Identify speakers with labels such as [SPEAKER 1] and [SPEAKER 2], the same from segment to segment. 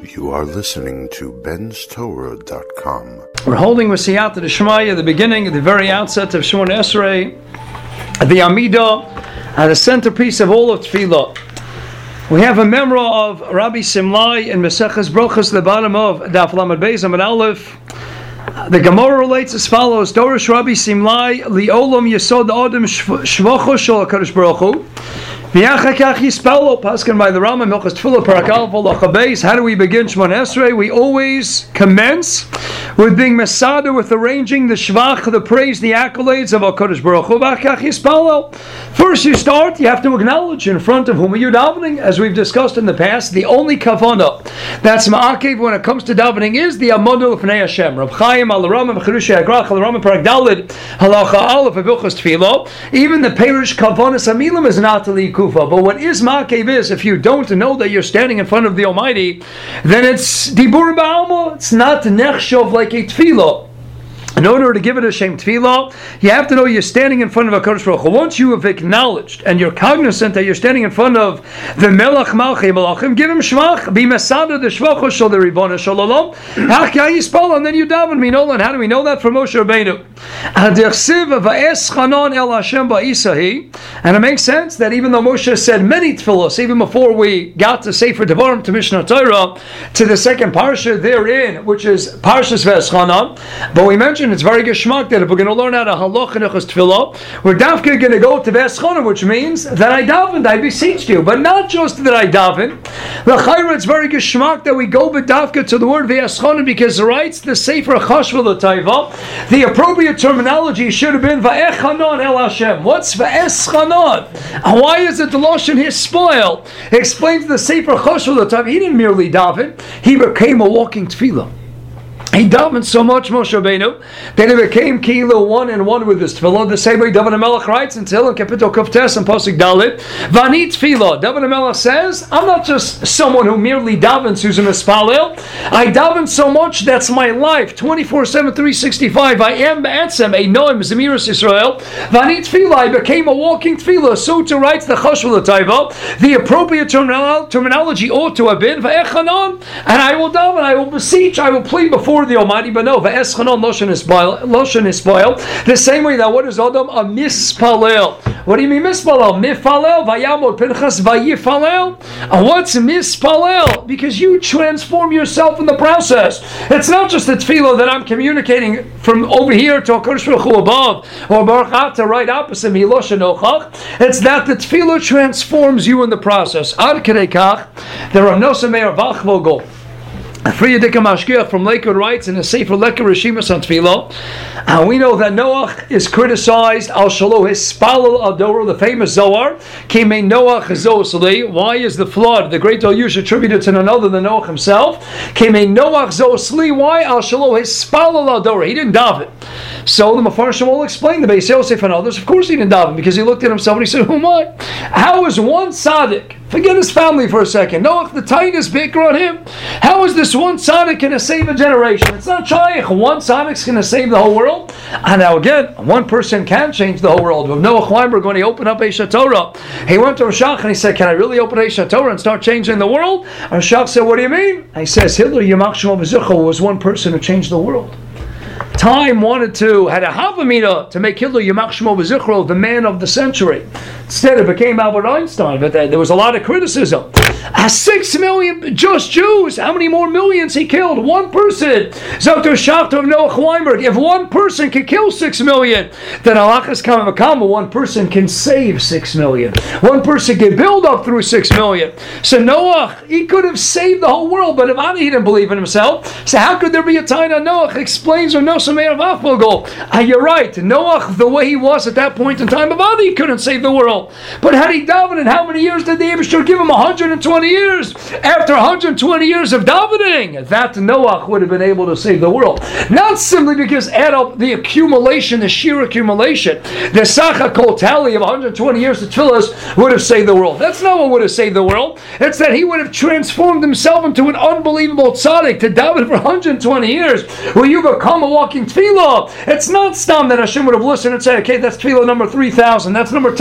[SPEAKER 1] You are listening to benstorah.com.
[SPEAKER 2] We're holding with Siyata D'Shmaya, the beginning, the very outset of Shemona Esrei, the Amidah, the centerpiece of all of Tefillah. We have a memory of Rabbi Simlai in Maseches Brochos, the bottom of Daf Lamed Beis Amud Aleph. The Gemara relates as follows: Dorish Rabbi Simlai li'olam yesod adam shvocho shel HaKadosh Baruch Hu. Paskin by the Rama, Milchas Tefillah, Parak Aleph, Halacha Beis. How do we begin Shemona Esrei? We always commence with being Masada, with arranging the Shvach, the praise, the accolades of HaKadosh Baruch Hu. First you start, you have to acknowledge in front of whom you're davening. As we've discussed in the past, the only kavanah that's ma'akev when it comes to davening is the Amodu L'Fnei Hashem. Rab Chaim al Rama, Mechidushei Agrach al Rama, Parak Daled, Halacha Aleph, Hilchos Tefillah. Even the Perish Kavanas Amilim is not to the Kufa. But what is ma'akev is, if you don't know that you're standing in front of the Almighty, then it's Dibur Ba'alma. It's not Nechshov like a Tefillah. In order to give it a Shem Tefillah, you have to know you're standing in front of HaKadosh Baruch Hu. Once you have acknowledged and you're cognizant that you're standing in front of the Melech Malchei Malachim, give him Shvach, be Masada the Shvacho Shel the Ribbono Shel Olam, Hachya Yispal, and then you daven Minolan. How do we know that? From Moshe Rabbeinu. And it makes sense that even though Moshe said many tefillos, even before we got to Sefer Devarim, to Mishnah Torah, to the second parsha therein, which is Parshas V'eschanan, but we mentioned it's very geschmack that if we're going to learn how to halach and tefillah, we're dafka going to go to V'eschanan, which means that I davened, I beseeched you, but not just that I davened. L'chayra, it's very geschmack that we go dafka to the word V'eschanan, because it writes the Sefer Chashva L'Taiva. The appropriate terminology should have been Va'echanan El Hashem. What's Va'eschanan? Why is it the Lashon Hispoil? Explains the Sefer Chashva L'Taiva. He didn't merely daven, he became a walking tefillah. He davened so much, Moshe Rabbeinu, that he became Kilo one and one with his tefillah. The same way David HaMelech writes in Tehillim, Kapitel Kuftes and Pasuk Dalit, Vani tefillah. David HaMelech says, I'm not just someone who merely davens, who's a mispalel. I daven so much, that's my life, 24/7, 365. I am Ba'atzem, a Noam, Zemiras Yisrael. Vani tefillah, I became a walking tefillah. So to write the Chashva L'Taiva, the appropriate terminology ought to have been, Va'echanan, and I will daven, I will beseech, I will plead before the Almighty, but no, Va'eschanan Loshen Hispoil. The same way that what is Adam? A mispalel. What do you mean mispalel? Mifalel, Vayamod Pinchas, Vayifalel. What's mispalel? Because you transform yourself in the process. It's not just the tefillah that I'm communicating from over here to HaKadosh Baruch Hu above, or Baruch Ata right opposite me, Loshen Ochach. It's that the tefillah transforms you in the process. Ad Kedei Kach, the Rav Nosson Meir Vachvogel Friyadika Mashgiach from Lakewood writes in a Sefer Lekar Rishimas on Tefillah, we know that Noach is criticized al shalo hispalel adora, the famous Zohar. Kimei Noach zosli. Why is the flood, the great deluge, attributed to none other than Noach himself? Kimei Noach zosli. Why al shalo hispalel adora? He didn't daven. So the Mefarshim will explain, the Beis Yosef and others. Of course he didn't daven, because he looked at himself and he said, "Who am I? How is one tzaddik?" Forget his family for a second. Noach, the tightest baker on him. How is this one tzaddik going to save a generation? It's not shaykh. One tzaddik's going to save the whole world. And now again, one person can change the whole world. With Noach Weinberg, when he opened up Eish Torah, he went to Rashach and he said, "Can I really open Eish Torah and start changing the world?" And Rashach said, "What do you mean?" And he says, "Hitler Yamach Shemo B'Zichro was one person who changed the world. Time had a Havamina to make Hitler Yamach Shemo B'Zichro the man of the century. Instead, it became Albert Einstein, but there was a lot of criticism. 6 million just Jews. How many more millions he killed? One person. Dr. Schachter of Noach Weinberg. If one person can kill 6 million, then Alachas Kamakama, one person can save 6 million. One person can build up through 6 million. So Noach, he could have saved the whole world, but Avadi, he didn't believe in himself. So how could there be a time on Noach? Explains or Nosson Meir Vachvogel. You're right. Noach, the way he was at that point in time, Avadi couldn't save the world. But had he davened, in how many years did the Eibishter give him? 120 years. After 120 years of davening, that Noach would have been able to save the world. Not simply because add up the accumulation, the sheer accumulation, the Sachakol tally of 120 years of tefillahs would have saved the world. That's not what would have saved the world. It's that he would have transformed himself into an unbelievable tzaddik to daven for 120 years, where you become a walking tefillah. It's not stam that Hashem would have listened and said, "Okay, that's tefillah number 3,000, that's number 10,000.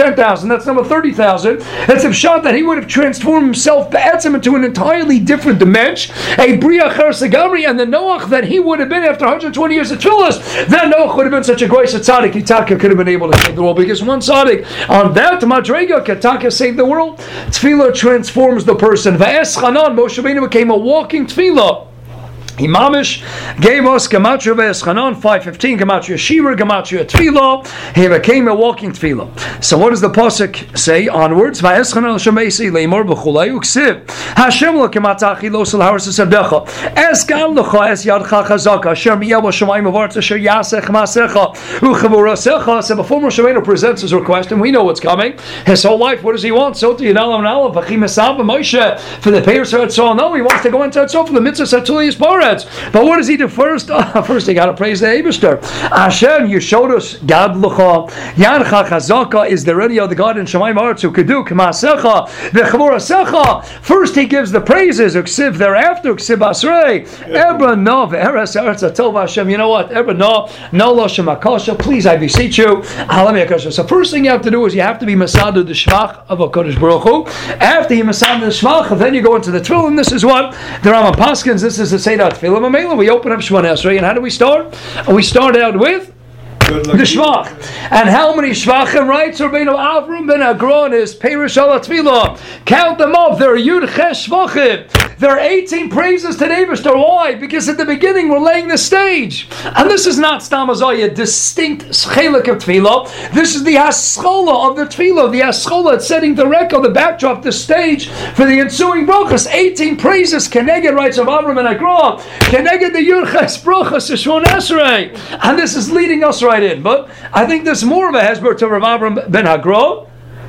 [SPEAKER 2] 20,000. That's number 30,000. It's a shot that he would have transformed himself into an entirely different dimension, a Bria Cher Segamri, and the Noach that he would have been after 120 years of Tfilas, that Noach would have been such a grace tzaddik, Kitaka could have been able to save the world, because one tzaddik on that Madrega, Kitaka saved the world. Tefillah transforms the person. Va'es Chanan, Moshe Rabbeinu became a walking tefillah. Imamish gave us Gematria Ve'eschanan 515, Gematria Shira, Gematria Tefillah. He became a walking Tefillah. So what does the pasuk say onwards? Ve'eschanan Shemesi Leimor B'chulei Uksiv Hashem lo kematachi lo sel haras sedecha Es gam lecha es yadcha chazaka Asher miyel b'shamayim avartz Asher yasech masecha U'chavurasecha. So before Moshe Rabbeinu presents his request, and we know what's coming, his whole life, what does he want? So to Yinalam Nalav V'chim Esav Moshe for the Peiros HaEtzol. No, he wants to go into Etzol for the Mitzvah Satuliyas Parah. But what does he do first? First, he got to praise the Eibishter. Hashem, you showed us Gad L'cha, Yancha Chazaka. Is there any other God in Shemayim Aretz who could do K'masecha V'Chavurasecha? First, he gives the praises. Uksiv thereafter, Uksiv Asrei Ebra No V'Eres Eretz Atova Hashem. You know what? Ebra No Lo Shem Akasha. Please, I beseech you. So first thing you have to do is you have to be Masada the Shvach of HaKadosh Baruch Hu. After you Masada the Shvach, then you go into the Tefillah. And this is what the Rambam Paskins. This is the Seidat Tefillah. We open up Shemona Esrei, and how do we start? We start out with the Shvach. And how many Shvachim writes Rabbeinu Avram ben Agron is Peirush Ala Tefillah? Count them up. There are Yud Ches Shvachim. There are 18 praises to the Eibishter. Why? Because at the beginning we're laying the stage. And this is not Stamazaya, distinct Chelik of Tefillah. This is the Haschola of the Tefillah. The Haschola, it's setting the record, the backdrop, the stage for the ensuing brachas. 18 praises. Keneged writes of Avram and Agron. Keneged the Yud Ches brachas to Shemona Esrei. And this is leading us right in. But I think there's more of a hesber to Rav Avram ben Hagro,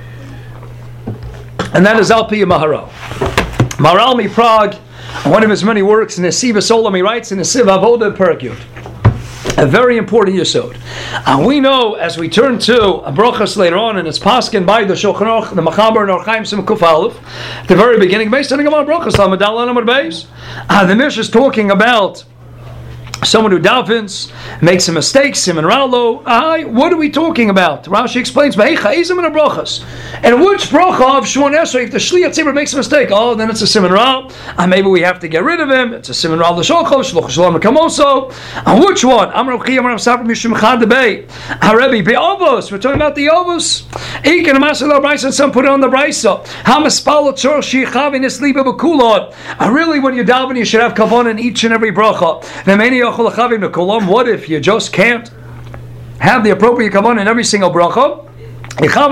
[SPEAKER 2] and that is Al Pi Maharal. Maharal Mi Prague, one of his many works in Nesiv Solam, he writes in Nesiv Avoda Perkyut, a very important yesod. And we know as we turn to a brachas later on, and it's paskin by the Shulchan Aruch, the Machaber and Orchaim Simkuf Aleph, at the very beginning, based on the Gemara brachas, Lamadal and Amar Beis, the Mish is talking about someone who davens, makes a mistake, Simon Ralo. What are we talking about? Rashi explains, and which bracha of Shemona Esrei, if the Shliach Tzibur makes a mistake, then it's a Simon Ral, and maybe we have to get rid of him. It's a Simon Ral l'sholcho, shloch shalom kamoso. And which one? Amar Chi, Amar Sapar Mishum Chad Debei. Harebi Be'avos. We're talking about the Avos. Ik and Amasel Brisa, and some put it on the Brisa. Hamaspal Tzor Shichav in his liba b'kulot. And really, when you daven, you should have kavan in each and every bracha. The many what if you just can't have the appropriate kavan in every single bracha? At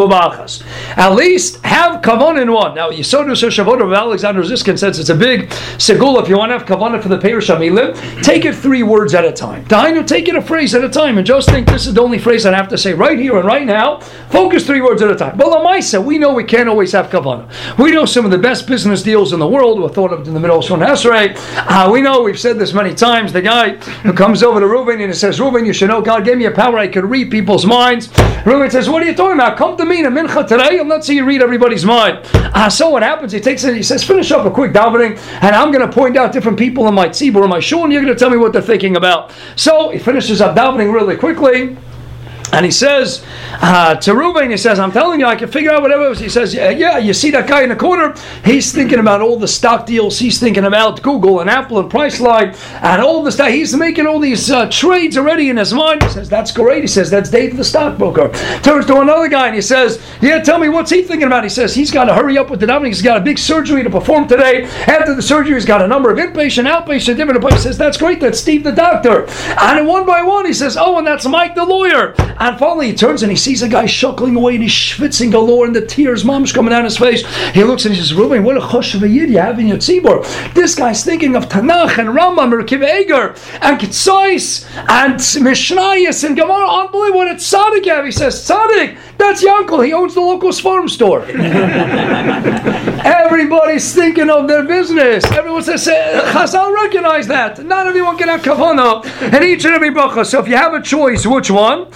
[SPEAKER 2] least have kavan in one. Now, Yisod Shavot of Alexander Ziskin says it's a big segul. If you want to have kavanah for the Peirush Hamilim, take it 3 words at a time. Dainu, take it a phrase at a time, and just think this is the only phrase I have to say right here and right now. Focus 3 words at a time. But Lamaisa, we know we can't always have kavanah. We know some of the best business deals in the world were thought of in the middle of Shemona Esrei. We know, we've said this many times, the guy who comes over to Reuven and he says, Reuven, you should know God gave me a power, I could read people's minds. Reuven says, what are you talking about? Come to me in a mincha today and let's see you read everybody's mind. So what happens? He takes it, he says, finish up a quick davening, and I'm going to point out different people in my tzibur, in my shul, and you're going to tell me what they're thinking about. So he finishes up davening really quickly. And he says to Reuven, he says, I'm telling you, I can figure out whatever it was. He says, yeah, you see that guy in the corner? He's thinking about all the stock deals. He's thinking about Google and Apple and Priceline and all this stuff. He's making all these trades already in his mind. He says, that's great. He says, that's Dave the stockbroker. Turns to another guy and he says, yeah, tell me, what's he thinking about? He says, he's got to hurry up with the davening. He's got a big surgery to perform today. After the surgery, he's got a number of inpatient, outpatient, different appointments. He says, that's great. That's Steve the doctor. And then one by one, he says, oh, and that's Mike the lawyer. And finally, he turns and he sees a guy shuckling away and he's schwitzing galore and the tears, mom's coming down his face. He looks and he says, Reuven, what a chosh of a yid you have in your tzibur. This guy's thinking of Tanakh and Rambam, Merkiv Eger, and Ketzais, and Mishnayos, and Gemara. Unbelievable, what it's Tzaddik have. He says, Tzaddik, that's Yankel. He owns the local farm store. Everybody's thinking of their business. Everyone says, Chazal recognize that. Not everyone can have kavanah in each and every bracha. So if you have a choice, which one?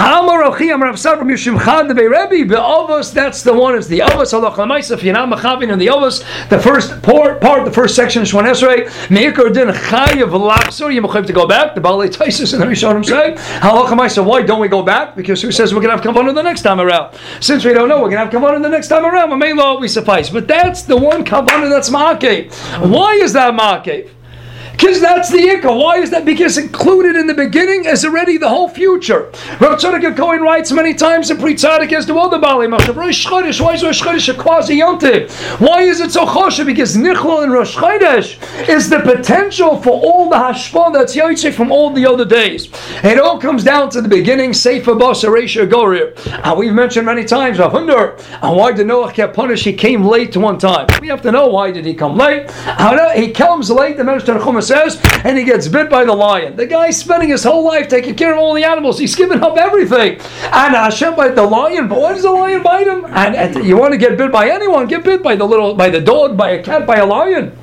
[SPEAKER 2] That's the one. It's the avos halach l'maisa. If you're not machavin in the avos, the first part, the first section is Shmon Esrei. Meikar din chayav lachzor. You have to go back. The Balei Taisus and the Rishonim say halach l'maisa. Why don't we go back? Because who says we're going to have kavanah the next time around? Since we don't know, we're going to have kavanah the next time around. May law we suffice. But that's the one kavanah that's ma'akev. Why is that ma'akev? Because that's the ikka. Why is that? Because included in the beginning is already the whole future. Rav Tzadok Cohen writes many times in Pri Tzadik as to all the Balei Moshe. Rosh Chodesh. Why is Rosh Chodesh a quasi yontiv? Why is it so choshev? Because Nichlol and Rosh Chodesh is the potential for all the hashpah that's yotzei from all the other days. It all comes down to the beginning. Sefer Bas Aresha Gorir. We've mentioned many times. Why did Noach get punished? He came late one time. We have to know why did he come late. He comes late. The Medrash Tanchuma says, and he gets bit by the lion. The guy's spending his whole life taking care of all the animals. He's given up everything. And Hashem bite the lion. But why does the lion bite him? And you want to get bit by anyone? Get bit by the dog, by a cat, by a lion.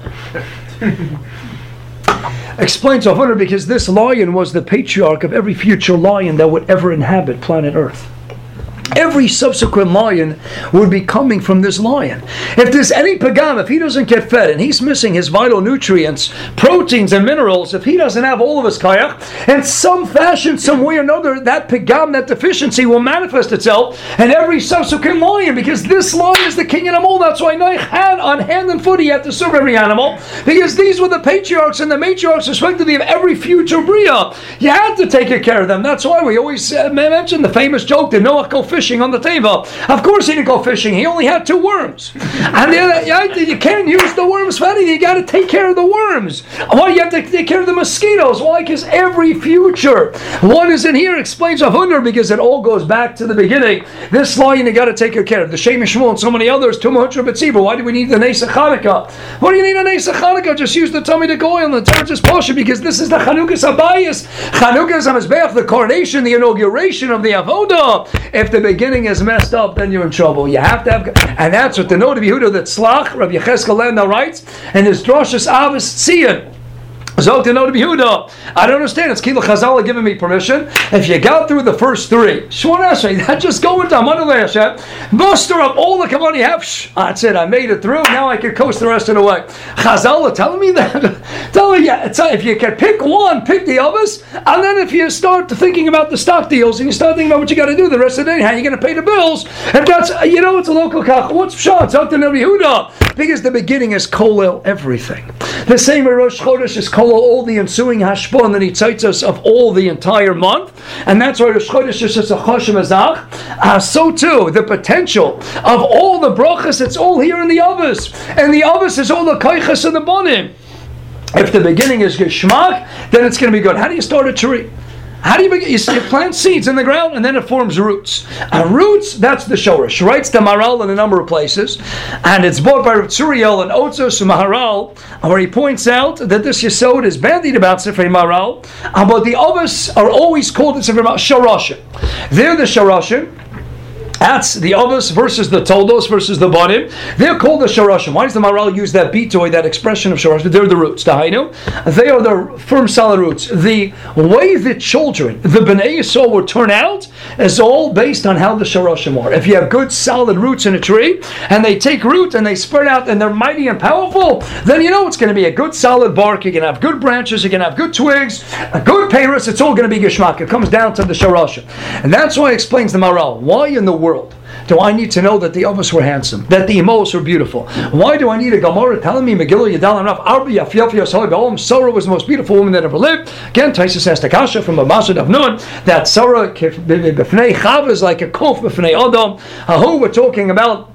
[SPEAKER 2] Explains Avunah because this lion was the patriarch of every future lion that would ever inhabit planet Earth. Every subsequent lion would be coming from this lion. If there's any pagam, if he doesn't get fed and he's missing his vital nutrients, proteins and minerals, if he doesn't have all of his kayach, in some fashion, some way or another, that pagam, that deficiency will manifest itself in every subsequent lion, because this lion is the king of them all. That's why Noach had on hand and foot, he had to serve every animal, because these were the patriarchs and the matriarchs respectively of every future bria. You had to take care of them. That's why we always mention the famous joke, did Noach go fishing on the table? Of course he didn't go fishing. He only had 2 worms. And you can't use the worms for anything. You got to take care of the worms. Why you have to take care of the mosquitoes? Why? Because every future one is in here. Explains Avunah because it all goes back to the beginning. This lion you got to take care of. The Shem Shmuel and so many others. Tumah B'tzibur. Why do we need the Nesa Chanukah? What do you need a Nesa Chanukah? Just use the tummy to oil and the Terjes Posha, because this is the Chanukah's Abayis. Chanukah's HaMizbeach, the coronation, the inauguration of the Avodah. If the beginning is messed up, then you're in trouble. You have to have, and that's what the Noda B'Yehuda that Tzlach, Rabbi Yecheskel Lendau writes, and his Droshes Avos Tzion. Zog to Noda B'Yehuda. I don't understand. It's Kila Chazal giving me permission. If you got through the first 3, Shmon Esrei, that just go into Amanulei Hashem, muster up all the kavanah you have. That's it. I made it through. Now I can coast the rest of the way. Chazal are telling me that. Telling you, if you can pick one, pick the others, and then if you start thinking about the stock deals and you start thinking about what you got to do the rest of the day, how you're going to pay the bills, if that's, it's a local kach. What's pshat? Zog to Noda B'Yehuda. Because the beginning is kolel everything. The same way Rosh Chodesh is kolel all the ensuing hashpah and the nitzitzos of all the entire month, and that's why Rosh Chodesh is just a choshev azach. So too, the potential of all the brachas, it's all here in the avos, and the avos is all the kaichas and the bonim. If the beginning is geschmack, then it's going to be good. How do you start a tree? How do you begin? You plant seeds in the ground and then it forms roots. Roots, that's the Shoresh. Writes the Maharal in a number of places. And it's bought by Rav Tzuriel and Otzos Maharal, where he points out that this Yesod is bandied about Sifrei Maharal, but the Avos are always called in Sifrei Maharal Shorashim. They're the Shorashim. That's the Avos versus the Toldos versus the Banim. They're called the Shorashim. Why does the Maharal use that bitoy, that expression of Shorashim? They're the roots. They are the firm, solid roots. The way the children, the Bnei Yisrael, will turn out is all based on how the Shorashim are. If you have good, solid roots in a tree, and they take root and they spread out and they're mighty and powerful, then it's going to be a good, solid bark. You can have good branches. You can have good twigs, a good peiros. It's all going to be geshmak. It comes down to the Shorashim. And that's why it explains the Maharal. Why in the world do I need to know that the Avos were handsome, that the Emos were beautiful? Why do I need a Gemara telling me Megillah Yadal Anaf Arbi Yafiyaf Yasoi Ba'olam Sarah was the most beautiful woman that ever lived? Again, Taisus asked Akasha from Abasad of Nun that Sarah B'fnei Chav is like a kof B'fnei Adam. Who we're talking about?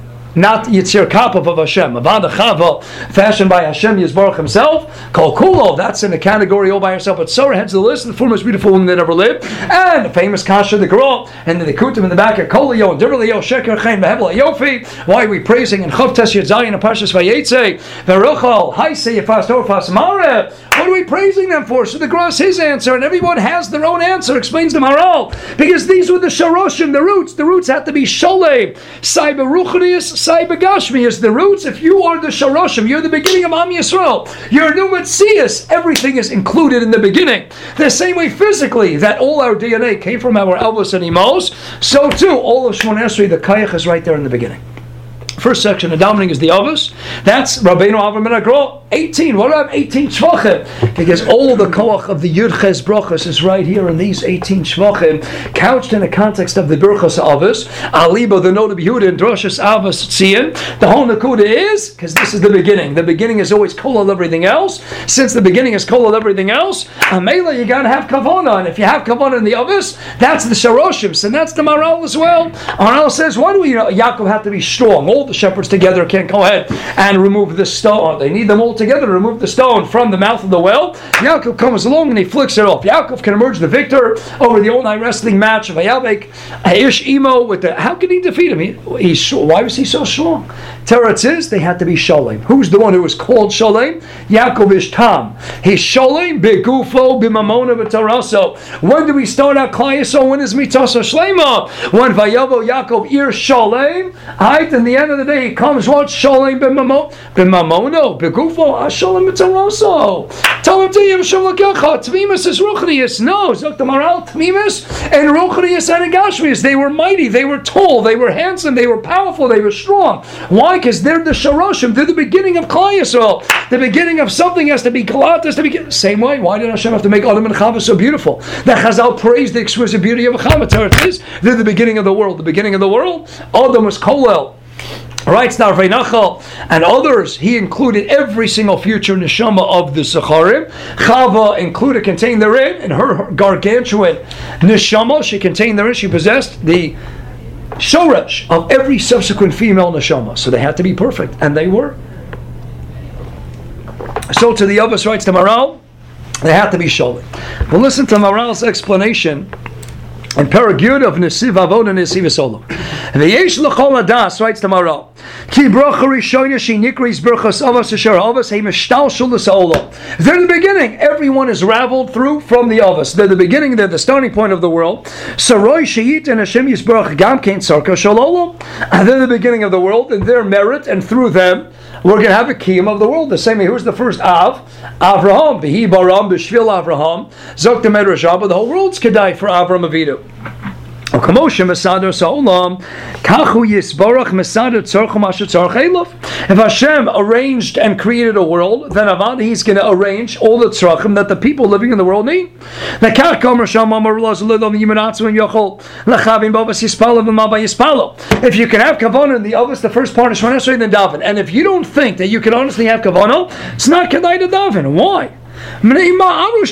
[SPEAKER 2] Not Yitzir Kapov of Hashem. Avada Chava, fashioned by Hashem Yisbarach himself. Kol Kulo, that's in the category all by herself. But Sarah heads to the list of the four most beautiful women that ever lived. And the famous Kasha the girl, and then the Kutim in the back of Kolio and Dirlio, Sheker Chaim, Behebel Yofi. Why are we praising in Chav Tes Yedzayin and Parshas Vayetze? Veruchal, Haise Yefas Torfas Mare. What are we praising them for? So the Gross his answer, and everyone has their own answer, explains the Maharal. Because these were the Sharoshim, the roots. The roots had to be Sholem, Sai Beruchnius, Sai Begashmius. The roots, if you are the Sharoshim, you're the beginning of Am Yisrael. You're New Metzias. Everything is included in the beginning. The same way physically, that all our DNA came from our Elvis and Emos, so too, all of Shmon Esrei, the Kayach is right there in the beginning. First section, the dominating is the Avos. That's Rabbeinu Avram ben Agro. 18. What do I have? 18 Shvachim. Because all the koach of the Yudches Brachos is right here in these 18 Shvachim, couched in the context of the Birchos Avos. Aliba, the note of Yehuda, and Droshes Avos Tzion. The whole Nakuda is, because this is the beginning. The beginning is always kolal everything else. Since the beginning is kolal everything else, Amela, you got to have Kavanah. And if you have Kavanah in the Avos, that's the Sharoshim. And that's the Maharal as well. Maharal says, why do we, Yaakov have to be strong? All the shepherds together can't go ahead and remove the stone. They need them all together to remove the stone from the mouth of the well. Yaakov comes along and he flicks it off. Yaakov can emerge the victor over the all-night wrestling match of Ayavek, Ish Imo with the. How can he defeat him? Why was he so strong? Teretz is they had to be Sholem. Who's the one who was called Sholem? Yaakov is Tam. He's Sholem begufo b'mamona b'taraso. When do we start our Klayaso? When is Mitasa Shlema? When Vayavo Yaakov ir Sholem. Right, in the end of the day, he comes what Sholem b'mamono begufo Sholem b'taraso. Tell him to Yevshom Lakecha. Tmimus is Ruchnius. No, Zok the Maharal. Tmimus and Ruchnius and Gashmius. They were mighty. They were tall. They were handsome. They were powerful. They were strong. Why? Because they're the Sharoshim. They're the beginning of Klal Yisrael. The beginning of something has to be Galat, has to be same way. Why did Hashem have to make Adam and Chava so beautiful? That Chazal praised the exquisite beauty of a Chava. They're the beginning of the world. The beginning of the world. Adam was Kolel. Right, Starvei Nachal and others. He included every single future neshama of the Zacharim. Chava included, contained therein, in her gargantuan neshama, she contained therein. She possessed the shoresh of every subsequent female neshama. So they had to be perfect, and they were. So to the Avos writes the Maharal, they had to be Sholem. But listen to Maharal's explanation in Paragud of Nesiv Avon and Nesiv Esolam. V'yesh l'chol adas, writes the Maharal, Ki bracha rishonya she nikris berachos avos asher avos he mishtalshul l'sa'olam. They're the beginning. Everyone is raveled through from the avos. They're the beginning. They're the starting point of the world. Saroi she'it and Hashem yisbarach gam kein tzarka shalolam. They're the beginning of the world, and their merit, and through them we're going to have a kiyum of the world. The same way, who's the first Av? Avraham. V'hi baram b'shvil Avraham. Zok the Medrash Rabbah. The whole world's kedai for Avram Avinu. If Hashem arranged and created a world, then Avad, He's going to arrange all the tzrachim that the people living in the world need. If you can have kavanah in the Avos, the first part is Shemona Esrei, then daven. And if you don't think that you can honestly have kavanah, it's not kedai to daven. Why? You want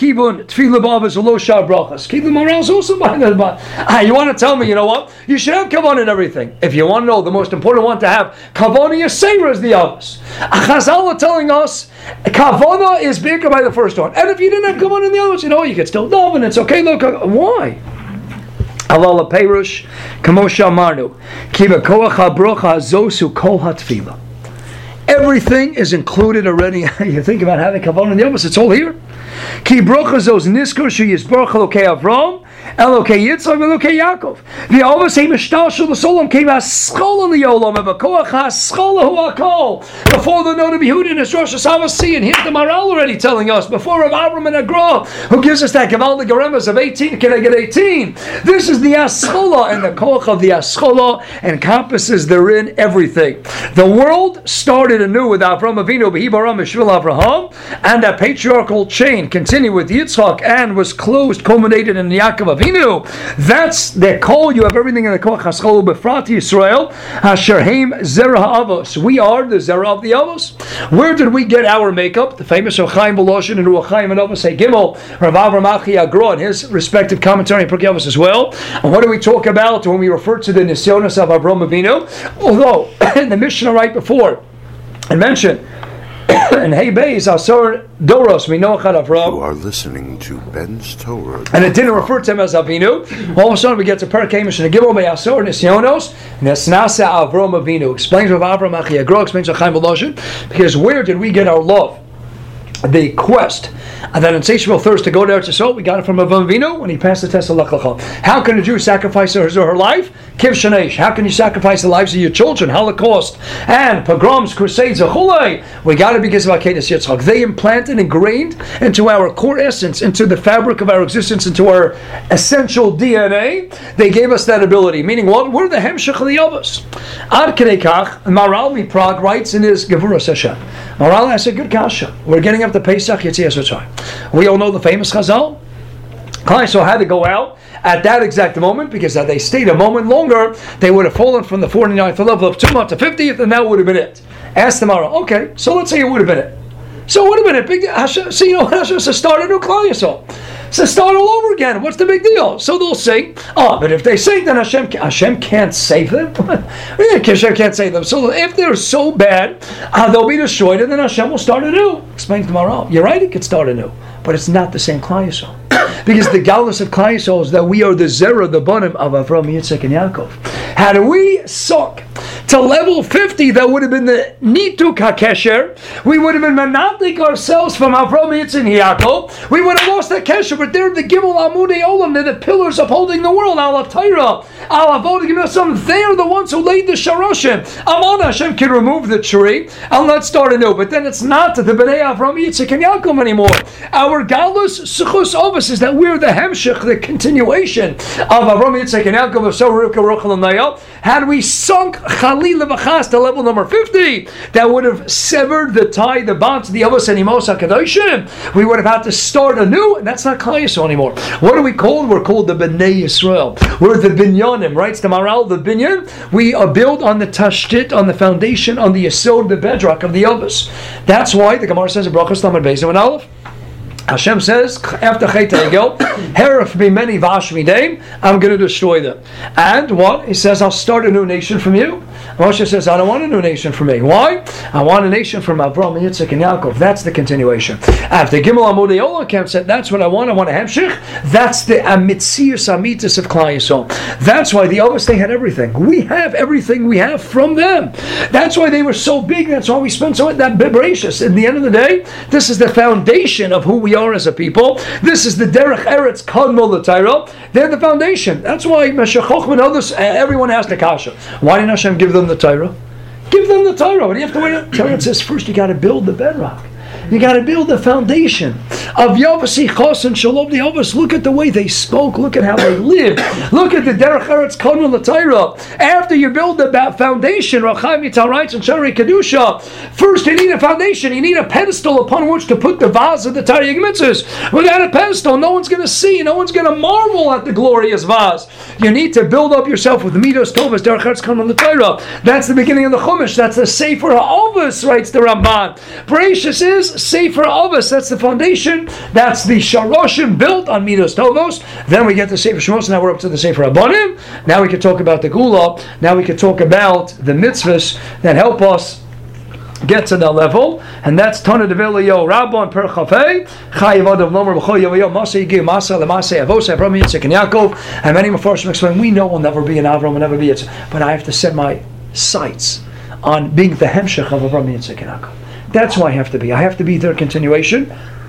[SPEAKER 2] to tell me, you know what? You should have kavanah in everything. If you want to know the most important one to have, kavanah yasera is the Avos. Chazal are telling us kavanah is bigger by the first one. And if you didn't have kavanah in the others, you know, you could still daven. It's okay. Look, why? Aval Perush, Kamosha Marnu, Kiva Koach HaBrocha Zosu Kol HaTfila. Everything is included already. You think about having kavanah in the Avos, it's all here. Ki brocha zos niskor she is brocha Elokei Avram, Elokei Yitzchak, Elokei Yaakov. The Avos he mishtalshul l'solam came haschol liyolam evakoach haschol hu akol. Before the note of Yehuda and his Rosh Hashanah, and here's the Maharal already telling us. Before of Avram and Agra, who gives us that gavaldik geremes of 18. Can I get 18? This is the aschola, and the koach of the aschola encompasses therein everything. The world started anew with Avram Avinu, B'hi baram b'shvil Avraham, and that patriarchal chain continued with Yitzchak and was closed, culminated in Yaakov Avinu. That's the call. You have everything in the koach haschol befrat Yisrael asher heim zera ha'avos. We are the zera of the avos. Where did we get our makeup? The famous Chaim Voloshin and Ruach Chaim and Avos Gimel, Rav Avram Achi Agro, in his respective commentary in Pirkei Avos as well. And what do we talk about when we refer to the Nisyonos of Avram Avinu? Although in the Mishnah right before I mentioned and Hey Beis Asor Doros we know Chad Avram.
[SPEAKER 1] You are listening to Ben's Torah,
[SPEAKER 2] and it didn't refer to him as Avinu. All of a sudden we get to Perkei Mishnah Gimel Bei Asor Nisyonos Nesnasa Avram Avinu. Explains Rav Avram Achi Agro, explains Chaim Voloshin, because where did we get our love the quest and that insatiable thirst to go to Eretz Yisrael, we got it from Avram Avinu when he passed the test of Lech Lecha. How can a Jew sacrifice his or her life? Kiv Shanesh. How can you sacrifice the lives of your children? Holocaust and pogroms, crusades, achulei. We got it because of Akedas Yitzchak. They implanted, ingrained into our core essence, into the fabric of our existence, into our essential DNA. They gave us that ability. Meaning what? We're the Hemshech of the Avos. Ad Kedei Kach, Maral Miprag writes in his Gevuras Hashem. Maral has a good kasha. We're getting up to Pesach Yetzias Mitzrayim. We all know the famous Chazal. Klal Yisrael had to go out at that exact moment because had they stayed a moment longer, they would have fallen from the 49th level of Tumah to 50th, and that would have been it. Ask the Maral. Okay, so let's say it would have been it. So it would have been a big deal. So you know what Hashem says, start a new Klal Yisrael. So start all over again. What's the big deal? So they'll sing. Oh, but if they sing, then Hashem can't save them. Hashem can't save them. So if they're so bad, they'll be destroyed, and then Hashem will start anew. Explain to Maral. You're right, He could start anew, but it's not the same Klal Yisrael. Because the galus of Klal Yisrael is that we are the Zerah, the Banim of Avram, Yitzchak, and Yaakov. Had we sunk to level 50, that would have been the Nituk HaKesher. We would have been monotic ourselves from Avram, Yitzchak, and Yaakov. We would have lost that Kesher, but they're the Gimel Amudei Olam. They're the pillars upholding the world. Al Torah, Al Avodah, they are the ones who laid the Sharoshim. Amon Hashem can remove the tree. I'll not start anew. But then it's not the Bnei Avram, Yitzchak, and Yaakov anymore. Our galus, Suchus Ovus, is that we're the Hemshech, the continuation of Avram, Yitzchak, and Yaakov, of Sorukah, Rochel, and Nayel. Had we sunk Chalil V'chas to level number 50, that would have severed the tie, the bonds, the Avos and Imos HaKadoshim. We would have had to start anew, and that's not Klal Yisrael anymore. What are we called? We're called the Bnei Yisrael. We're the Binyanim, writes the Maral, the Binyan. We are built on the Tashtit, on the foundation, on the Yesod, the bedrock of the Avos. That's why the Gemara says in Brachos Lamed Beis and Aleph, Hashem says, after Chet Egel, Heref be many vash midayim, I'm going to destroy them. And what? He says, I'll start a new nation from you. Moshe says, I don't want a new nation from me. Why? I want a nation from Avram, Yitzchak, and Yaakov. That's the continuation. After Gimel Amudei Olam Camp said, that's what I want. I want a Hemshech. That's the Amitzius Amitis of Klal Yisrael. That's why the Avos, they had everything. We have everything we have from them. That's why they were so big. That's why we spent so much that Bibracious. In the end of the day, this is the foundation of who we are as a people. This is the Derech Eretz Kadmol L'Torah. They're the foundation. That's why Meshech Chochmah and others, everyone has the kasha. Why didn't Hashem give them the Torah? Give them the Torah. What do you have to wait? Torah says first you got to build the bedrock. You got to build the foundation of Yavasi Chos and Shalom the Avos. Look at the way they spoke. Look at how they lived. Look at the Derech Eretz Kadmol L'Torah. After you build the foundation, Rachai Mitzal writes and Shari Kedusha. First, you need a foundation. You need a pedestal upon which to put the vase of the Taryag Mitzvahs. Without a pedestal, no one's going to see. No one's going to marvel at the glorious vase. You need to build up yourself with the Midos Tovas, Derech Eretz Kadmol L'Torah. That's the beginning of the Chumash. That's the Sefer HaAvos, writes the Ramban. Bereshis is Sefer Avos, that's the foundation. That's the Sharoshim built on Midos Tovos. Then we get the Sefer Shmos. Now we're up to the Sefer Abanim. Now we can talk about the Gula. Now we can talk about the mitzvahs that help us get to that level. And that's Tana Devele Yo Rabban Per Chafei Chayiv Adam Lomer B'Chol Yo Yo Masa Yigi Masa L'Masa Avos Avram Yitzchak and Yaakov. And many Mefarshim explain, we know we'll never be an Avram, we'll never be Yitzchak, but I have to set my sights on being the Hemshech of Avram Yitzchak and Yaakov. That's who I have to be. I have to be their continuation.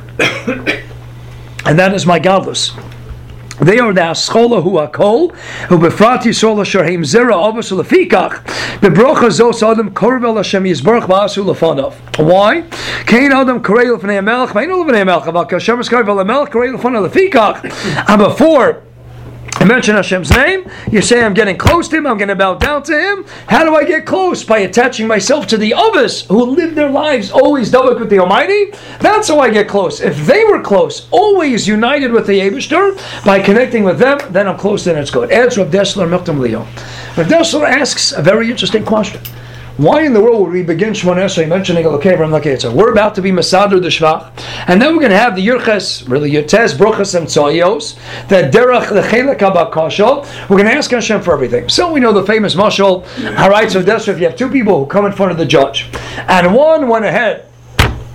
[SPEAKER 2] And that is my godless. They are the Aschola who are kol, who befrat Yisrael asher heim zera avos ulefikach, bebrocha zos adam korvel Hashem yizbarach ba'asu lefanav. Why? Kein adam korei lefnei melech, ve'inu lefnei melech, aval kashem eskar v'lemelech korei lefanav lefikach. And before I mention Hashem's name, you say I'm getting close to Him, I'm going to bow down to Him. How do I get close? By attaching myself to the Avos who live their lives always double with the Almighty. That's how I get close. If they were close, always united with the Eibishter, by connecting with them, then I'm close, then it's good. Edz Rav Dessler Mechtam Leo. Rav Dessler asks a very interesting question. Why in the world would we begin Shemona Esrei mentioning Elokei Avram Elokei? We're about to be Masader the Shvach, and then we're going to have the Yurches, really Yurtes, Bruchas, and Tzoyos, the Derech, the Chelek HaBakashal. We're going to ask Hashem for everything. So we know the famous mashal, Haraitz of Desra, if you have two people who come in front of the judge, and one went ahead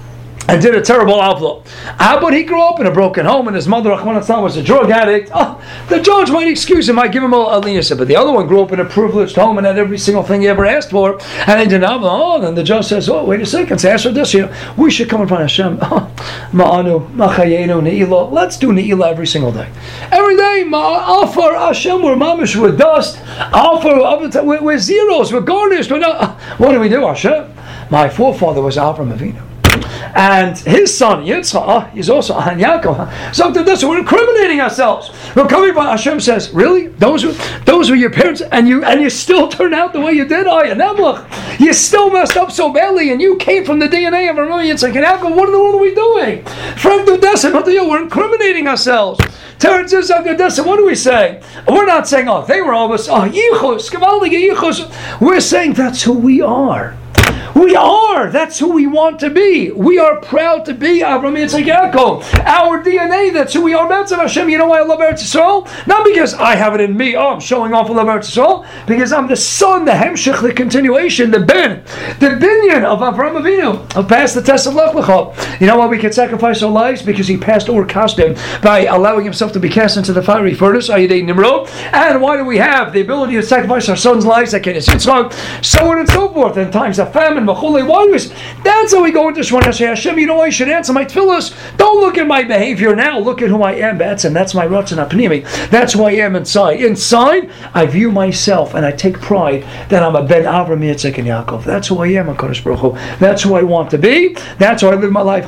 [SPEAKER 2] and did a terrible avla. How about he grew up in a broken home and his mother, Rachmana Litzlan, was a drug addict? Oh, the judge might excuse him, might give him a leniency. But the other one grew up in a privileged home and had every single thing he ever asked for, and he didn't have avla. Oh, then the judge says, oh, wait a second, ask for this. We should come upon Hashem. Ma'anu, ma'chayenu, ne'ilah. Let's do ne'ilah every single day. Every day, offer Hashem, we're mamish, we're dust. Offer, we're zeros, we're garnished. What do we do, Hashem? My forefather was Avraham Avinu. And his son Yitzchak, he's also Yaakov. So this, we're incriminating ourselves. We're coming by Hashem says, really? Those were your parents, and you still turned out the way you did? Oh, you still messed up so badly, and you came from the DNA of Yitzchak and Yaakov. What in the world are we doing? We're incriminating ourselves. What do we say? We're not saying, oh, they were always yichus. We're saying that's who we are. We are. That's who we want to be. We are proud to be Avraham, Yitzchak, Yaakov. Our DNA, that's who we are. Hashem, you know why I love Eretz Yisrael? Not because I have it in me. Oh, I'm showing off I love Eretz Yisrael. Because I'm the son, the hemshech, the continuation, the binyan of Avraham Avinu, who passed the test of Lech Lecha. You know why we can sacrifice our lives? Because he passed Ur Kasdim by allowing himself to be cast into the fiery furnace, Ayidei Nimrod. And why do we have the ability to sacrifice our sons' lives, like Yitzchak, so on and so forth, in times of famine? That's how we go into Shemona Esrei. Hashem, you know why you should answer my tefillos? Don't look at my behavior now. Look at who I am. That's my Ratzon HaPnimi. That's who I am inside. Inside, I view myself and I take pride that I'm a Ben Avraham, Yitzchak, and Yaakov. That's who I am, HaKadosh Baruch Hu. That's who I want to be. That's how I live my life.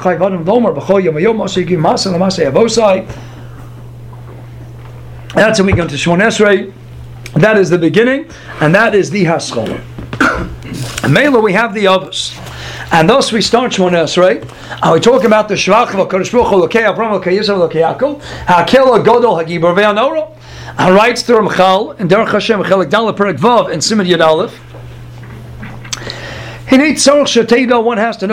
[SPEAKER 2] That's how we go into Shemona Esrei. That is the beginning, and that is the Haskalah. Mela, we have the others, and thus we start Shemona Esrei, and we talk about the Shvach of HaKadosh Baruch Hu, Lokei Avram, Lokei Yisrael, Lokei Yaakov, HaKel HaGodol, HaGibor VeHaNorah. And writes to Ramchal in Derech Hashem, Chelik Daled Perek Vav, and Siman Yud Aleph. One has to know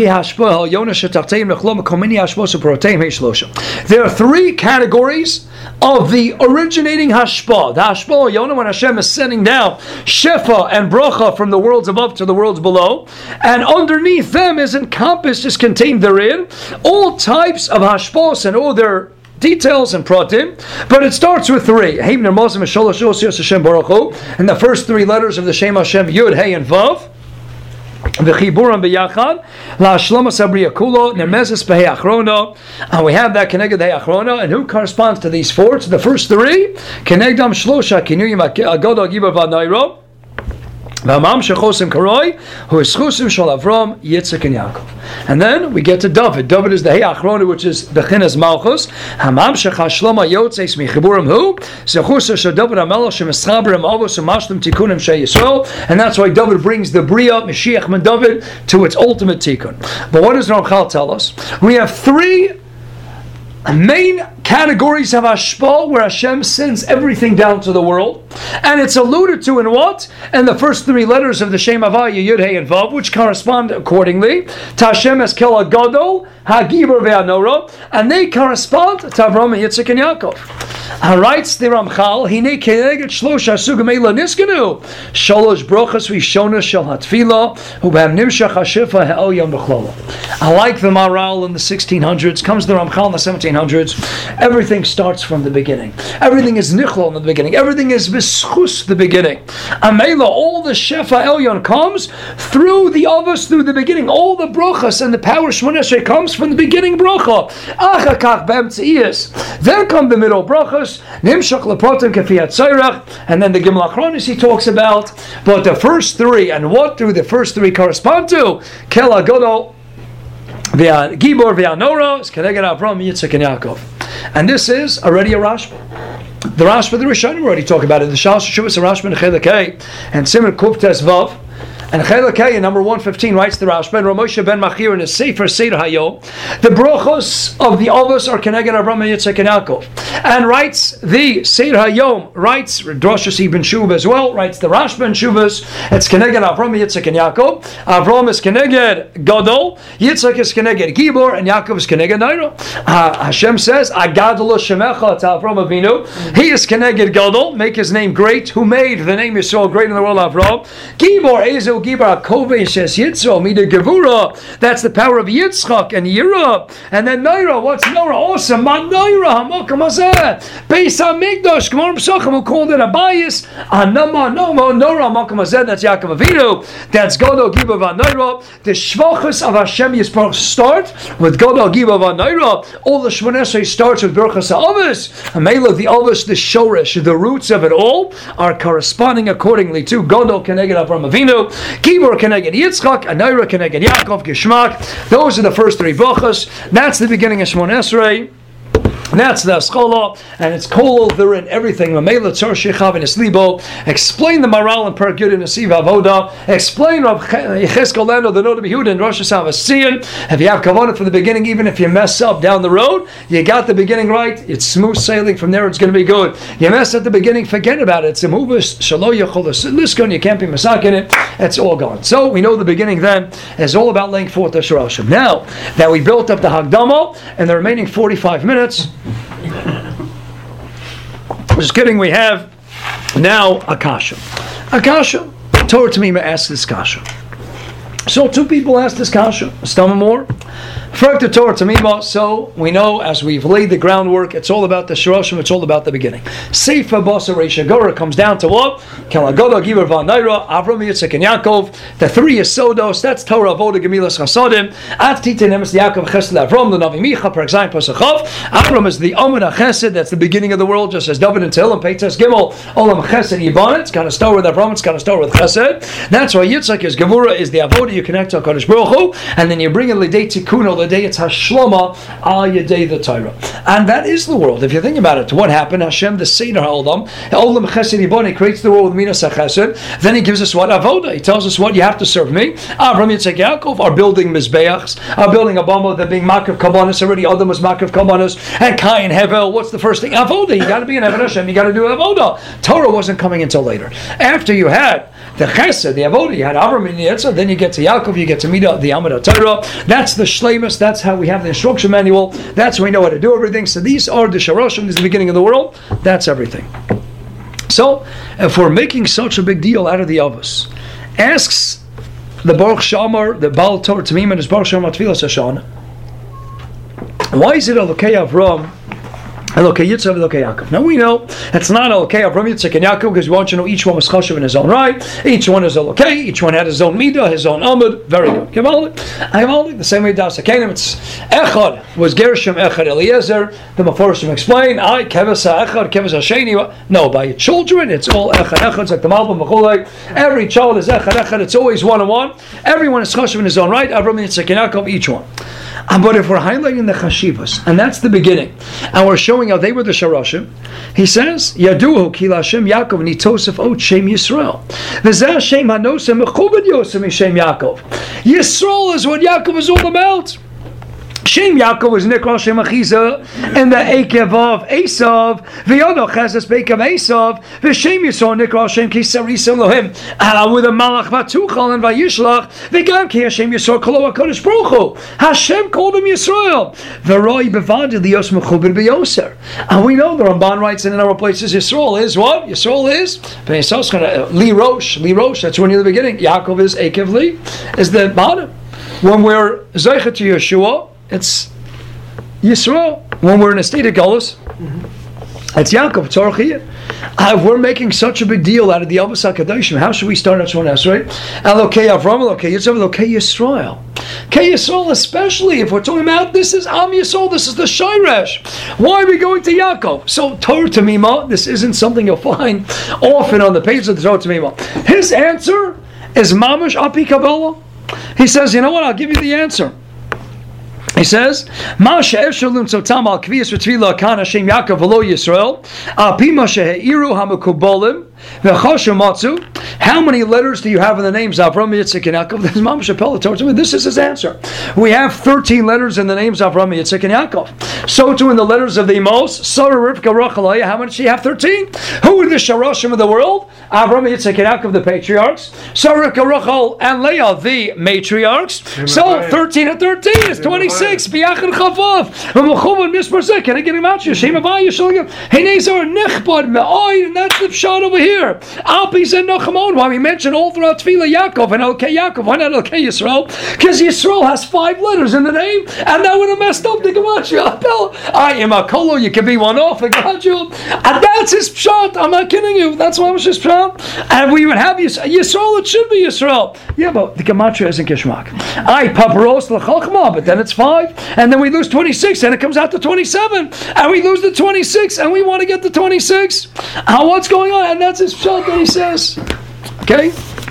[SPEAKER 2] there are three categories of the originating hashpah. The hashpah Yonah, when Hashem is sending down shefa and bracha from the worlds above to the worlds below, and underneath them is encompassed, is contained therein, all types of hashpahs and all their details and pratim, but it starts with three. And the first three letters of the Shem Hashem, Yud, Hey, and Vav. V'chiburam b'yachad la'ashlama sabriya kulo nemezes b'hei achrona, and we have that keneged hei achrona, and who corresponds to these four? To the first three, kenegdam shlosha kinuyim agodo gibor v'nayro v'amam shechosim karoi who is chosim shal Avram, Yitzchak, and Yaakov. And then we get to David. David is the hei achrona, which is bechinas malchus. Hamam shechashlama yotzeis michiburam hu zechus shel David hamelach shemischaberim avos umashlim tikunim shei Yisrael, and that's why David brings the Bria Mashiach ben David to its ultimate tikkun. But what does Ramchal tell us? We have three main categories of hashpah where Hashem sends everything down to the world, and it's alluded to in what? In the first three letters of the Shem Havaya, Yud, Hey, and Vav, which correspond accordingly to Hashem as Kel HaGadol, HaGibor VeHaNorah, and they correspond to Avram, Yitzchak, and Yaakov. And writes the Ramchal, Hinei keneged shlosha sugim eila niskanu shalosh brochas rishona shel hatfila ubehem nimshach hashifa ha'el yom b'chlala. I like the Maharal in the 1600s, comes the Ramchal in the 1700s. Everything starts from the beginning. Everything is nichlol in the beginning. Everything is b'schus the beginning. Amela, all the shefa elyon comes through the avos, through the beginning. All the brochas and the power Shemona Esrei comes from the beginning bracha. Achakach b'emtzias. Then come the middle brachas. Nimshach leprotim kefiyat tzorach. And then the Gimel Achronis he talks about. But the first three, and what do the first three correspond to? Kel HaGadol, Gibor VeHaNorah, is Keneged Avram, Yitzchak, and Yaakov. And this is already a Rashba. The Rashba, the Rishonim already talk about it. The Shal Shuvas, a Rashba, and Chelik Hey, and Siman Kuf Tes Vav. And Chelik Hey in number 115 writes the Rashba, and Ramosha ben Machir in his Sefer Seder Hayom, the brachos of the Avos are Keneged Avram, Yitzchak, and Yaakov. And writes the Seder Hayom, writes Droshes Ibn Shuv as well, writes the Rashba and Shuvas, it's Keneged Avram, Yitzchak, and Yaakov. Avram is Keneged Gadol, Yitzchak is Keneged Gibor, and Yaakov is Keneged Nairo. Hashem says, Agadol Shemecha to Avram Avinu. He is Keneged Gadol, make his name great, who made the name Yisrael great in the world of Avram. Gibor Ezu Godo Gibar Kovesh Es Yitzro Mida Gevura. That's the power of Yitzchak and Yira. And then Naira, what's Naira? Awesome. Man Naira Hamakam Hazeh. Beis Hamikdash. Gemara Pesachim who called it a bias. Anama Nomo Nora Hamakam Hazeh. That's Yaakov Avinu. That's Godo Gibar Vanaira. The Shvachas of Hashem Yisparach start with Godo Gibar Vanaira. All the Shmoneh Esrei starts with Berachas HaAvos. Amela the Avos, the Shoresh, the roots of it all are corresponding accordingly to Godo Keneged Avram Avinu, Gibor Keneged Yitzchak, and Naira Keneged Yaakov Geshmak. Those are the first three brachas. That's the beginning of Shmoneh Esrei. That's the Askola, and it's Kol, they're in everything. Mamela Tzor Shechav and Eslibo. Explain the moral and Perkut and Nesiv Avoda. Explain Rav Yecheskel Lando, the Noda Behuda, and Rosh Hashanah Siyan. If you have Kavanah from the beginning, even if you mess up down the road, you got the beginning right, it's smooth sailing from there, it's going to be good. You mess at the beginning, forget about it. It's a movus, Shalo Yechol Liskon, you can't be masak in it, it's all gone. So we know the beginning then is all about laying forth the Shirashim. Now that we built up the Hagdama and the remaining 45 minutes, just kidding, we have now a kasha. Torah Tamima asked this kasha. So two people asked this kasha. Stamamor. Frag the Torah Tamima. So we know as we've laid the groundwork, it's all about the Shirashim, it's all about the beginning. Seifa Basa Reisha Gora comes down to what? Kalagoda Gibar Vanaira, Avram Yitzchak and Yaakov, the three Yesodos, that's Torah Avoda Gemilas Chasadim, At Titan Emes Yaakov Chesed Avram, the Navi Micha, per example, Pasachav. Avram is the Amud HaChesed, that's the beginning of the world, just as David and Tehillim, Peitzes Gimel, Olam Chesed Yiban, it's going to start with Avram, it's going to start with Chesed. That's why Yitzchak is Gevura, is the Avoda, you connect to HaKadosh Baruch Hu, and then you bring in L'dei Tikkuno, L'dei it's Hashlama al Yedei the Torah. And that is the world. If you think about it, what happened? Hashem, the Seder HaOlam, Olam Chesed Yibon, He creates the world with Minas HaChesed. Then He gives us what? Avoda. He tells us what? You have to serve me. Avram Yitzchak Yaakov are building Mizbeachs, are building a Bama, they're being Makav Kabbanis already. Adam was Makav Kabbanis. And Kai and Hevel, what's the first thing? Avoda. You got to be an Eved Hashem, you got to do Avoda. Torah wasn't coming until later. After you had the Chesed, the Avoda, you had Avram and Yitzchak, then you get to Yaakov, you get to Midah, the Amud Torah. That's the Shleimus, that's how we have the instruction manual, that's how we know how to do everything. So these are the Sharoshim, this is the beginning of the world, that's everything. So, if we're making such a big deal out of the Avos, asks the Baruch Shamar, the Baal Torah Tamim, and his Baruch Shamar Tfilas Hashan, why is it Elokei Avram, Elokei Yitzchak, Elokei Yaakov? Now we know it's not Elokei Avram, Yitzchak, and Yaakov because we want you to know each one was chashuv in his own right. Each one is Elokei. Each one had his own midah, his own amud. Very good. The same way Das Hakenim. It's Echad was Gershom, Echad Eliezer. The Meforshim explain. Kevasa Echad, Kevasa Sheni. No, by children it's all Echad. It's like the Malbim Mechulei. Every child is Echad. It's always one on one. Everyone is chashuv in his own right. Avram, Yitzchak, and Yaakov. Each one. But if we're highlighting the chashivas, and that's the beginning, and we're showing how they were the Sharoshim, he says, Yaduhu ki Hashem Yaakov nitosef ot Shem Yisrael. V'zeh Shem hanosem mechubed Yosem Shem Yaakov. Yisrael is what Yaakov is all about. Shem Yaakov is Nikra Shem Achiza and the Ekev of Esav. V'yodo Chesed Bekev Esav. V'Shem Yisrael Nikra Shem Kisarisa Elohim. With a Malach Vatuchal and Vayishlach. V'gam Ki Hashem Yisrael Kolo HaKadosh Baruch Hu. Hashem called him Yisrael. V'roi Bevadi Lios Mechubed B'Yoser. And we know the Ramban writes in other places Yisrael is what? Yisrael is Li Rosh. Li Rosh. That's when you're the beginning. Yaakov is Ekev Li. Is the bottom. When we're Zeicha to Yeshua, it's Yisrael. When we're in a state of Galus, it's Yaakov, it's Orchiyah. We're making such a big deal out of the Avos HaKadoshim. How should we start our Shemona Esrei? Elokei Avram, Elokei Yitzchak, Elokei Yisrael. Elokei Yisrael, especially if we're talking about this is Am Yisrael, this is the Shairesh. Why are we going to Yaakov? So Torah Tamima, this isn't something you'll find often on the page of the Torah Tamima. His answer is Mamash Api Kabbalah. He says, you know what, I'll give you the answer. He says, "Ma she'efshel limtzotam al kviyas v'tfila kan Hashem Yaakov v'lo Yisrael al pi ma she'eiru hamakubolim v'choshu matzu." How many letters do you have in the names of Avram, Yitzchak, and Yaakov? This is Mamash Apella told me. This is his answer. We have 13 letters in the names of Avram, Yitzchak, and Yaakov. So too in the letters of the Emos, Sarah, Rivka, Rachel, Leah. How many do you have? 13. Who are the Sharoshim of the world? Avram, Yitzchak, and Yaakov, the patriarchs. Sarah, Rivka, Rachel, and Leah, the matriarchs. So 13 and 13 is 26. B'yachad chavav. Can I get him out? Yishem Avai Yishem. Hey Nezor Nechbad Me'oy. And that's the shot over here. here. Alpis and Nochamon. Why we mention all throughout Tefillah Yaakov and Elkei Yaakov. Why not Elkei Yisrael? Because Yisrael has 5 letters in the name, and that would have messed up the Gematria. I am a kolo. You can be one off. I got you. And that's his pshat. I'm not kidding you. That's why it was his pshat. And we would have Yisrael. It should be Yisrael. Yeah, but the Gematria isn't Geshmak. I paparos l'chachma, but then it's 5, and then we lose 26, and it comes out to 27, and we lose the 26, and we want to get the 26. What's going on? And that's his pshat that he says. Okay.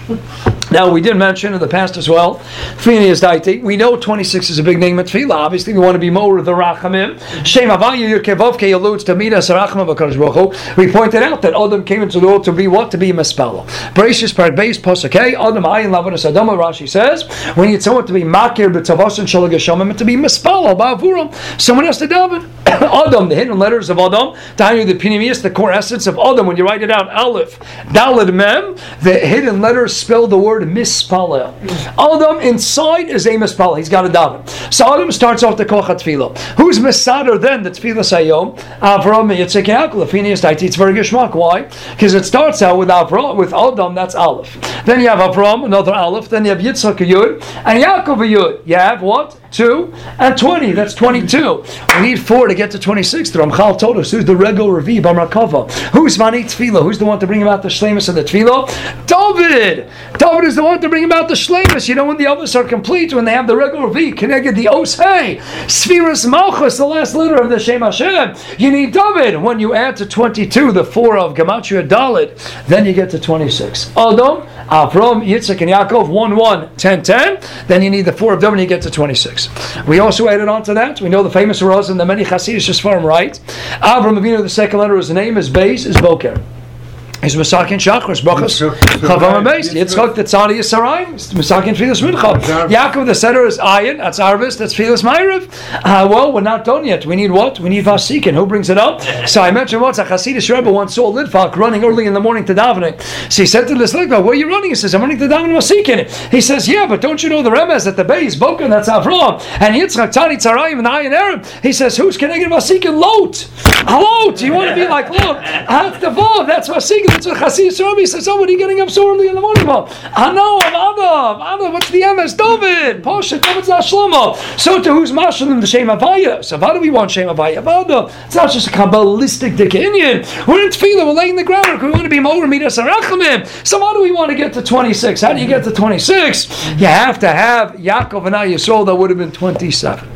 [SPEAKER 2] Now, we did mention in the past as well, Phineas Daiti. We know 26 is a big name at Tefillah. Obviously, we want to be more of the Rachamim. Shem Havaya Yirkevovke alludes to Midas Rachma B'Kadosh Baruch Hu. We pointed out that Adam came into the world to be what? To be Mespala. Bereshis Parak Beis Pasuk Hey Adam Ayin Lavadas Adama. Rashi says we need someone to be Makir B'Tavos and Shalom Geshamim and to be Mespala Ba'avuram. Someone has to daven. Adam, the hidden letters of Adam. Tainu the Pinimius, the core essence of Adam. When you write it out, Aleph, Daled Mem, the hidden letters spell the word Mispalel. Adam inside is a Mispalel. He's got a daven. So Adam starts off the Koch HaTfilah. Who's Mesader then? The Tfilah Sayom. Avram Yitzchak Yaakov. Phineas Daiti. It's very geschmack. Why? Because it starts out with Avram, with Adam. That's Aleph. Then you have Avram, another Aleph. Then you have Yitzchak a Yud, and Yaakov a Yud. You have what? 2 and 20. That's 22. We need 4 to get to 26. The Ramchal told us who's the regular Revi Bamrakava. Who's Mani Tfilah? Who's the one to bring about the Shlemus of the Tfilah? David. David is the one to bring about the Shlemus. You know when the others are complete, when they have the regular Revi, connected the Osei, Sfiras Malchus, the last letter of the Shem Hashem. You need David. When you add to 22 the 4 of Gematria Dalet, then you get to 26. Adam, Avram, Yitzchak, and Yaakov, 1, 1, 10, 10. Then you need the 4 of David, and you get to 26. We also added on to that. We know the famous Raz and the many Hasidic Sfarim, right? Avram Avinu, the second letter of his name is Beis, is Boker. Is Masakin Shachris, Brachas, Chavam Beis. Yitzchak, the Tzadi is Sarayim, Masakin Filas Mincha. Yaakov, the setter is Ayin, that's Arvis, that's Filas Ma'ariv. Well, we're not done yet. We need what? We need Vasikin. Who brings it up? So I mentioned once, a Hasidic Rebbe once saw Lidfak running early in the morning to davening. So he said to this Lidfak, where are you running? He says, I'm running to davening Vasikin. He says, yeah, but don't you know the Remez at the base, Boker, that's Avram, and Yitzchak, Tzadi, Tzarayim, and Ayin Arab. He says, who's connected Vasikin? Lot. Lot. You want to be like Lot? Half the Vav, that's Vasikin. That's what Chassidus Rabbi says. Oh, what are you getting up so early in the morning for? I know, Adam, what's the MS? David, Poshet, David's not Shlomo. So to who's Mashalim, the Shem Havaya? So how do we want Shem Havaya? It's not just a Kabbalistic Dikinian. We're in Tefillah, we're laying the groundwork. We want to be Mower Midas Arachamim. So how do we want to get to 26? How do you get to 26? You have to have Yaakov and Yisrael. That would have been 27.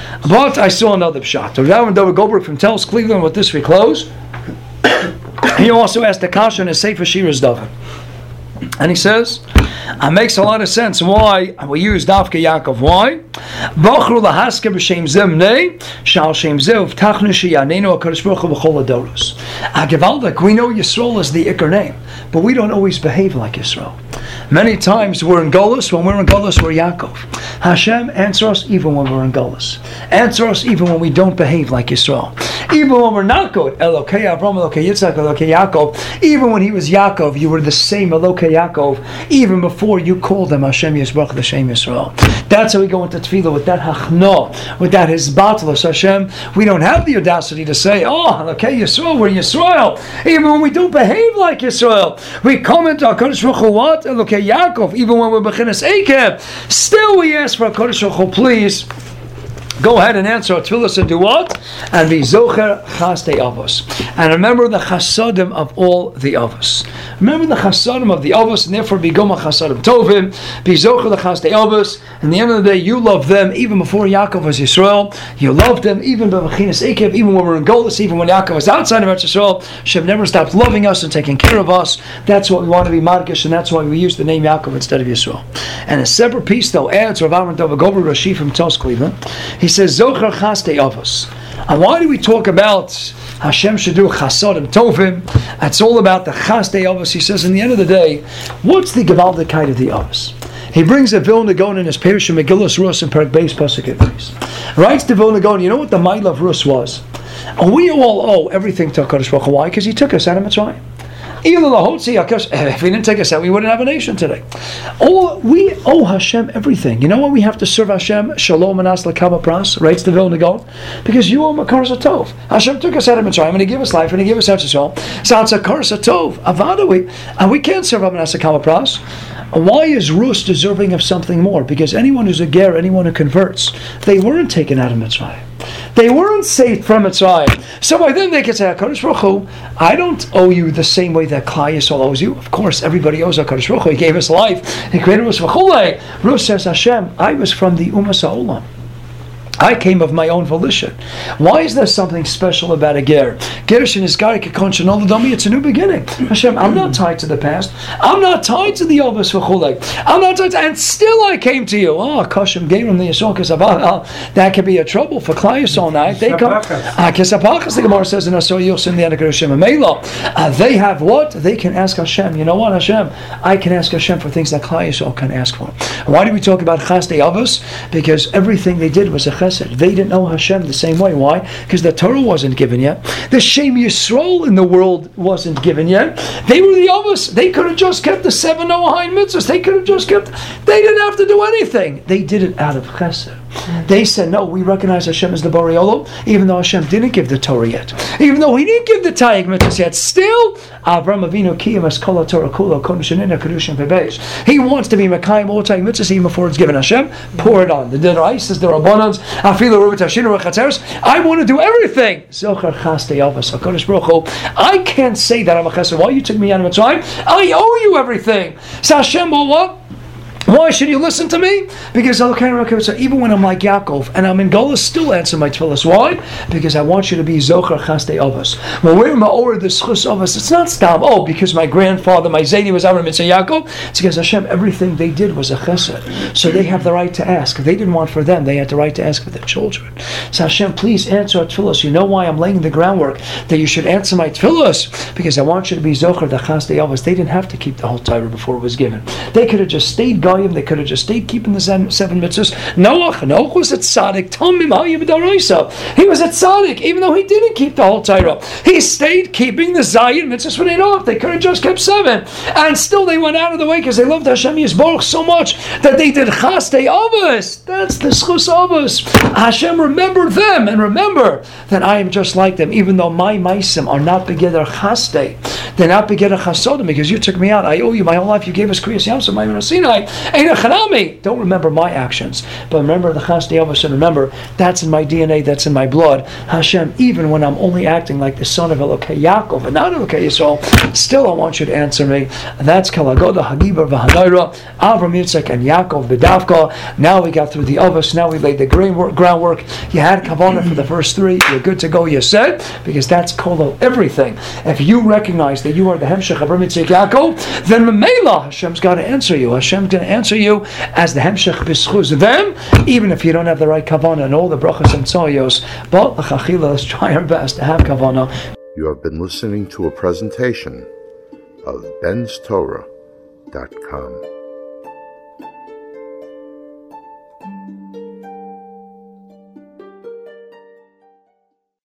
[SPEAKER 2] But I saw another shot. So David Goldberg from Tells Cleveland, with this we close. He also asked the Kasha in his Sefer Shiras David. And he says, it makes a lot of sense why we use Davka Yaakov. Why? Bochru lahaske b'shem zemnei shal shem zev tachnu sheyanenu HaKadosh Baruch Hu b'chol hadoros. Agevaldik, we know Yisrael is the Iker name, but we don't always behave like Yisrael. Many times we're in Golus. When we're in Golus, we're Yaakov. Hashem, answer us even when we're in Golus. Answer us even when we don't behave like Yisrael. Even when we're not good. Elokei Avram, Elokei Yitzchak, Elokei Yaakov. Even when he was Yaakov, you were the same Elokei Yaakov, even before you called him Hashem Yisbarach, the Shem Yisrael. That's how we go into Tefillah, with that Hachno, with that Hizbatlus Hashem. We don't have the audacity to say, oh, Elokei Yisrael, we're Yisrael. Even when we don't behave like Yisrael. We comment on HaKadosh Baruch Hu, what? Elokei Yaakov. Even when we're Bechinas Eikev, still we ask for HaKadosh Baruch Hu, please, go ahead and answer our tefillah and do what? And be zocher chastei avos. And remember the chasadim of all the avos. Remember the chasadim of the avos, and therefore be goma chasadim tovim. Be zocher the chastei avos. And at the end of the day, you love them even before Yaakov was Yisrael. You loved them even b'mechinas ekev, even when we were in Golus, even when Yaakov was outside of Eretz Yisrael. Hashem never stopped loving us and taking care of us. That's what we want to be margish, and that's why we use the name Yaakov instead of Yisrael. And a separate piece though adds Rav Amram Dov Goldberg Rashi from Tos Cleveland. He says, Zocher chastei avos. And why do we talk about Hashem should do chasadim tovim? It's all about the chastei avos. He says, in the end of the day, what's the gewaldigkeit of the avos? He brings a Vilna Gaon in his Perush Megillas Rus and Perek Beis Pasuk Eves. Writes to Vilna Gaon, you know what the Ma'ila of Rus was? And we all owe everything to HaKadosh Baruch Hu. Why? Because he took us out of Mitzrayim. If he didn't take us out, we wouldn't have a nation today. We owe Hashem everything. You know what we have to serve Hashem? Shalom and Asla Kama Pras, writes the Vilna Gaon, because you owe him a Karsa Tov. Hashem took us out of Mitzrayim and He gave us life and He gave us Eretz Yisrael. So it's a Karsa Tov. Avada, and we can't serve him and Asla Kama Pras. Why is Rus deserving of something more? Because anyone who's a ger, anyone who converts, they weren't taken out of Mitzrayim. They weren't saved from Mitzrayim. So by then they can say, HaKadosh Baruch Hu, I don't owe you the same way that Klal Yisrael owes you. Of course, everybody owes HaKadosh Baruch Hu. He gave us life. He created us v'chulei. Rus says, Hashem, I was from the Umas HaOlam. I came of my own volition. Why is there something special about a ger? Gerushin is gari kekon shenol l'dami. It's a new beginning. Hashem, I'm not tied to the past. I'm not tied to the Yovas v'chulei. I'm not tied to, and still I came to you. Kashem Gerim the Yisrael Kesabah. That could be a trouble for Klal Yisrael now. They come. Kesapachas, the Gemara says in Asor Yosin the Anakarashim Amela. They have what? They can ask Hashem. You know what, Hashem? I can ask Hashem for things that Klal Yisrael can ask for. Why do we talk about Chasdei Avos? Because everything they did was a chesed. They didn't know Hashem the same way. Why? Because the Torah wasn't given yet. The Shem Yisrael in the world wasn't given yet. They were the Avos. They could have just kept the 7 Noahide mitzvahs. They could have just kept. They didn't have to do anything. They did it out of chesed. They said, no, we recognize Hashem as the Borei Olam, even though Hashem didn't give the Torah yet. Even though He didn't give the Tayyig mitzvahs yet. Still, Avram Avinu Kiyam Es Kol HaTorah Kulo Kon Shenina Kedushin Bebeis. He wants to be Mekayim all Tayyig mitzvahs even before it's given. Hashem, pour it on. The Derais, the Rabbanans, Afilu Ruvet Hashinu Rechatzeres. I want to do everything. Zochar Chasdei Avos HaKadosh Baruch Hu. I can't say that I'm a chesed. Why you took me out of Mitzrayim? I owe you everything. So Hashem, well, what? Why should you listen to me? Because even when I'm like Yaakov and I'm in Golas, still answer my tefillas. Why? Because I want you to be Zochar Chasdei Avos. When we're Ma'or the Schus Avos, it's not stam. Oh, because my grandfather, my Zaydi was Avram Mitzvah Yaakov. It's because Hashem, everything they did was a chesed. So they have the right to ask. If they didn't want for them, they had the right to ask for their children. So Hashem, please answer our tefillas. You know why I'm laying the groundwork that you should answer my tefillas? Because I want you to be Zochar the Chasdei Avos. They didn't have to keep the whole Torah before it was given. They could have just stayed going. They could have just stayed keeping the 7 mitzvahs. Noach was at tzaddik. He was at tzaddik, even though he didn't keep the whole Torah. He stayed keeping the Zayin mitzvahs for Noach. They could have just kept 7, and still they went out of the way because they loved Hashem Yisborach so much that they did Chasdei Avos. That's the Schus Avos. Hashem remembered them, and remember that I am just like them, even though my meisim are not begeder Chasdei. They're not begeder Chasodim because you took me out. I owe you my whole life. You gave us Kriyas Yamsuf, Ma'amar Sinai. Don't remember my actions, but remember the Chasdei Avos, and remember that's in my DNA, that's in my blood. Hashem, even when I'm only acting like the son of Elokei Yaakov and not Elokei Yisrael, still I want you to answer me. And that's Kalagoda Hagibar V'Hanayra, Avram, Yitzchak, and Yaakov B'Davka. Now we got through the Avos. Now we laid the groundwork. You had Kavanah for the first 3. You're good to go. You said, because that's Kolo everything. If you recognize that you are the Hemshech Avram, Yitzchak, Yaakov, then Memela Hashem's got to answer you. Hashem's going to answer you as the Hemshech B'Schuz them, even if you don't have the right Kavanah and all the brachas and tzoyos. But l'chachila, let's try our best to have Kavanah.
[SPEAKER 1] You have been listening to a presentation of benstorah.com.